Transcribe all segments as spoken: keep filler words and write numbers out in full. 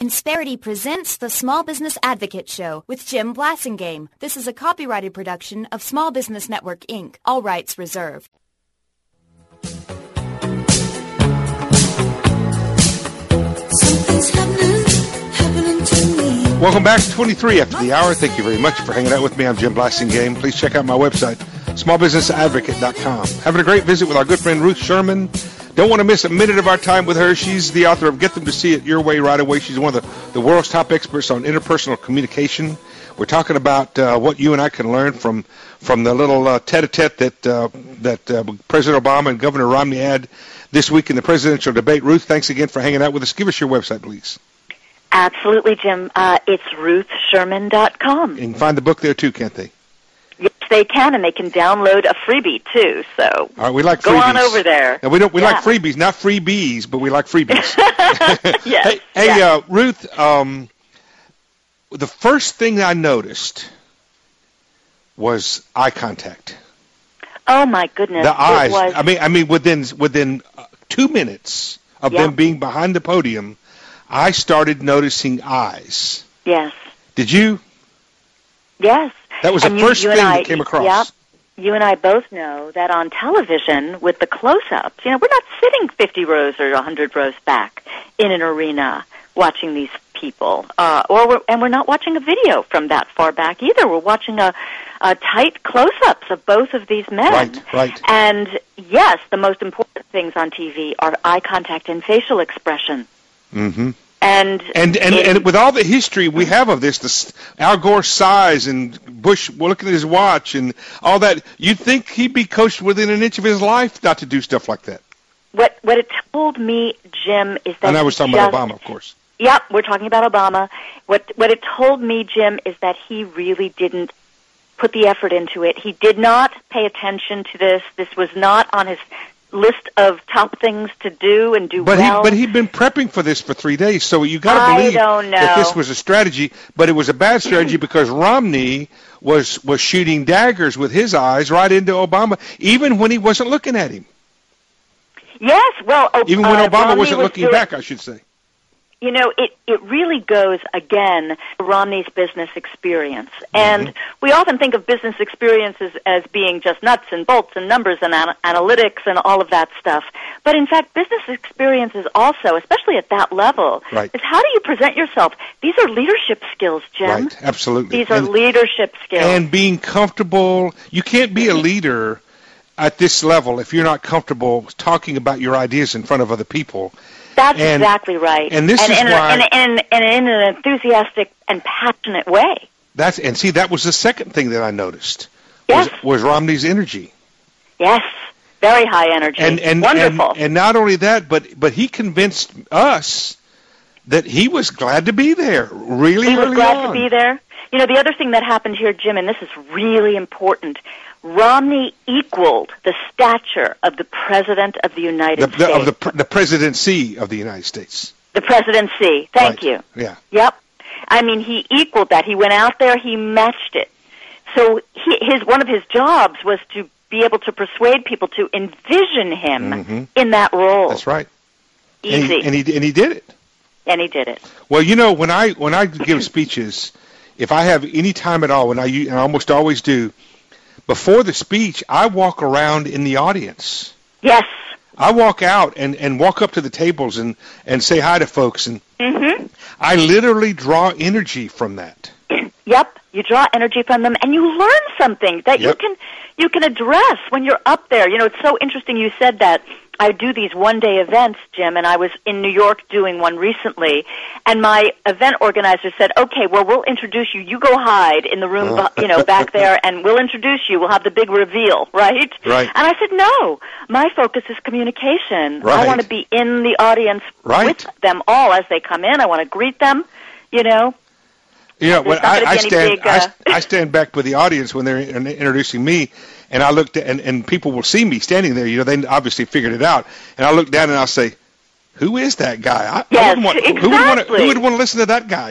Insperity presents the Small Business Advocate Show with Jim Blasingame. This is a copyrighted production of Small Business Network, Incorporated. All rights reserved. Something's happening, happening to me. Welcome back to twenty-three after the hour. Thank you very much for hanging out with me. I'm Jim Blasingame. Please check out my website, small business advocate dot com. Having a great visit with our good friend Ruth Sherman. Don't want to miss a minute of our time with her. She's the author of Get Them to See It Your Way Right Away. She's one of the, the world's top experts on interpersonal communication. We're talking about uh, what you and I can learn from from the little uh, tete-a-tete that uh, that uh, President Obama and Governor Romney had this week in the presidential debate. Ruth, thanks again for hanging out with us. Give us your website, please. Absolutely, Jim. Uh, it's ruth sherman dot com. You can find the book there, too, can't they? Yes, they can, and they can download a freebie, too. So All right, we like go freebies. on over there. Now, we don't. We yeah. like freebies, not freebies, but we like freebies. yes. Hey, hey yes. uh, Ruth, um, the first thing I noticed was eye contact. Oh, my goodness. The eyes. It was... I mean, I mean, within within two minutes of yeah. them being behind the podium, I started noticing eyes. Yes. Did you? Yes. That was and the you, first you thing I, that came across. Yep. You and I both know that on television, with the close-ups, you know, we're not sitting fifty rows or one hundred rows back in an arena watching these people, uh, or we're, and we're not watching a video from that far back either. We're watching a, a tight close-ups of both of these men. Right, right. And yes, the most important things on T V are eye contact and facial expression. Mm-hmm. And and and, it, and with all the history we have of this, this Al Gore's size and Bush looking at his watch and all that, you'd think he'd be coached within an inch of his life not to do stuff like that. What what it told me, Jim, is that and I was talking just, about Obama, of course. Yep, we're talking about Obama. What what it told me, Jim, is that he really didn't put the effort into it. He did not pay attention to this. This was not on his list of top things to do and do but well. He, but he'd been prepping for this for three days, so you got to believe don't know. that this was a strategy. But it was a bad strategy because Romney was was shooting daggers with his eyes right into Obama, even when he wasn't looking at him. Yes, well, uh, even when Obama Romney wasn't was looking doing, back, I should say. You know, it, it really goes, again, to Romney's business experience. And mm-hmm. we often think of business experiences as being just nuts and bolts and numbers and ana- analytics and all of that stuff. But in fact, business experiences also, especially at that level, right. is how do you present yourself? These are leadership skills, Jim. Right, absolutely. These are and, leadership skills. And being comfortable. You can't be a leader at this level if you're not comfortable talking about your ideas in front of other people. That's and, exactly right. And this and, is and, why, and, and, and in an enthusiastic and passionate way. That's and see that was the second thing that I noticed. Yes. Was, was Romney's energy. Yes, very high energy. And and wonderful. And, and not only that, but but he convinced us that he was glad to be there. Really, he was really glad on. to be there. You know, the other thing that happened here, Jim, and this is really important. Romney equaled the stature of the President of the United the, the, States. Of the, the presidency of the United States. The presidency. Thank right. you. Yeah. Yep. I mean, he equaled that. He went out there. He matched it. So he, his one of his jobs was to be able to persuade people to envision him mm-hmm. in that role. That's right. Easy. And he, and he and he did it. And he did it. Well, you know, when I when I give speeches, if I have any time at all, when I and I almost always do. Before the speech, I walk around in the audience. Yes. I walk out and, and walk up to the tables and, and say hi to folks. And mm-hmm. I literally draw energy from that. Yep. You draw energy from them, and you learn something that yep. you can you can address when you're up there. You know, it's so interesting you said that. I do these one-day events, Jim, and I was in New York doing one recently, and my event organizer said, okay, well, we'll introduce you. You go hide in the room, you know, back there, and we'll introduce you. We'll have the big reveal, right? Right. And I said, no, my focus is communication. Right. I want to be in the audience right. with them all as they come in. I want to greet them, you know. You know, when I, I stand, big, uh... I, I stand back with the audience when they're introducing me, and I look, and, and people will see me standing there. You know, they obviously figured it out, and I look down and I'll say, "Who is that guy? I, yes, I wouldn't want, exactly. Who would want to? Who would want to listen to that guy?"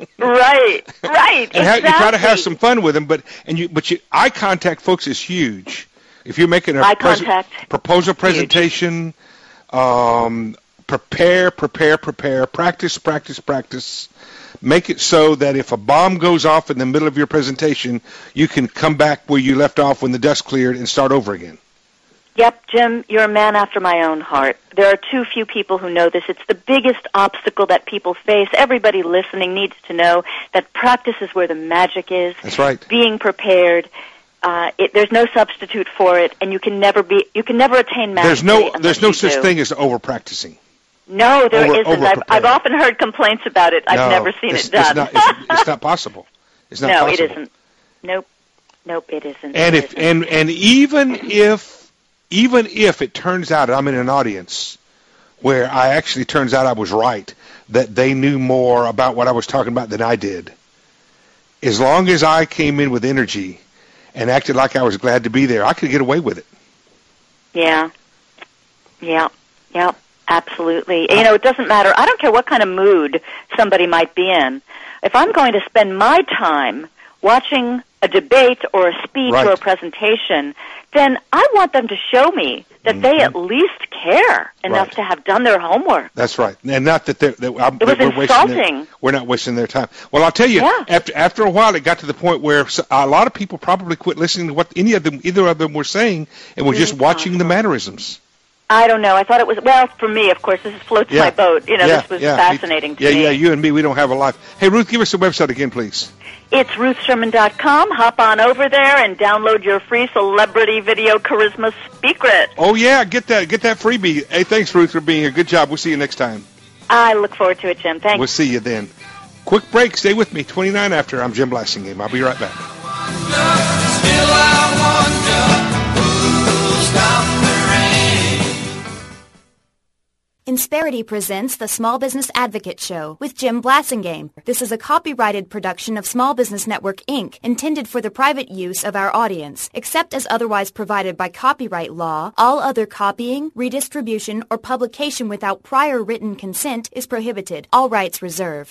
right, right. And exactly. have, you try to have some fun with them, but and you, but you, eye contact, folks, is huge. If you're making a eye pres- contact, proposal presentation, um, prepare, prepare, prepare, practice, practice, practice. Make it so that if a bomb goes off in the middle of your presentation, you can come back where you left off when the dust cleared and start over again. Yep, Jim, you're a man after my own heart. There are too few people who know this. It's the biggest obstacle that people face. Everybody listening needs to know that practice is where the magic is. That's right. Being prepared. Uh, it, there's no substitute for it, and you can never be. You can never attain mastery. There's no. There's no you such do. thing as over practicing. No, there over, isn't. I've, I've often heard complaints about it. I've no, never seen it's, it done. It's not, it's, it's not possible. It's not no, possible. it isn't. Nope. Nope, it isn't. And it if isn't. and and even if even if it turns out I'm in an audience where I actually turns out I was right, that they knew more about what I was talking about than I did, as long as I came in with energy and acted like I was glad to be there, I could get away with it. Yeah. Yeah. Yeah. Absolutely. You know, it doesn't matter. I don't care what kind of mood somebody might be in. If I'm going to spend my time watching a debate or a speech right. or a presentation, then I want them to show me that mm-hmm. they at least care enough right. to have done their homework. That's right. And not that they're, that I'm, it was we're insulting. Wasting their, we're not wasting their time. Well, I'll tell you, yeah. after after a while, it got to the point where a lot of people probably quit listening to what any of them, either of them were saying and were just watching the mannerisms. I don't know. I thought it was, well, for me, of course, this floats yeah. my boat. You know, yeah, this was yeah. fascinating to yeah, me. Yeah, you and me, we don't have a life. Hey, Ruth, give us the website again, please. It's ruth sherman dot com. Hop on over there and download your free celebrity video charisma secret. Oh, yeah, get that get that freebie. Hey, thanks, Ruth, for being here. Good job. We'll see you next time. I look forward to it, Jim. Thanks. We'll see you then. Quick break. Stay with me. twenty-nine after. I'm Jim Blasingame. I'll be right back. Still I wonder who'll stop the Insperity presents the Small Business Advocate Show with Jim Blasingame. This is a copyrighted production of Small Business Network, Incorporated, intended for the private use of our audience. Except as otherwise provided by copyright law, all other copying, redistribution, or publication without prior written consent is prohibited. All rights reserved.